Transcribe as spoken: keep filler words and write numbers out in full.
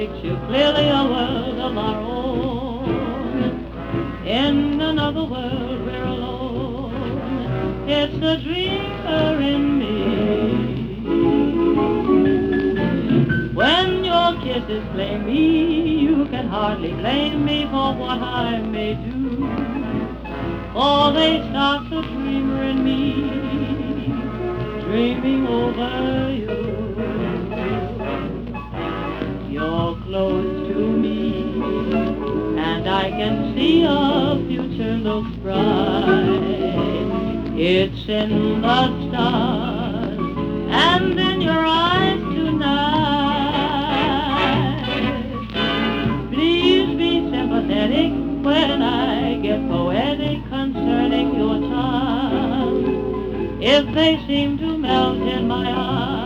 picture clearly a world of our own. In another world we're alone. It's the dreamer in me. When your kisses flame me, you can hardly blame me for what I may do. For they start the dreamer in me, dreaming over you. You're close to me, and I can see our future looks bright. It's in the stars and in your eyes tonight. Please be sympathetic when I get poetic concerning your charms. If they seem to melt in my eyes,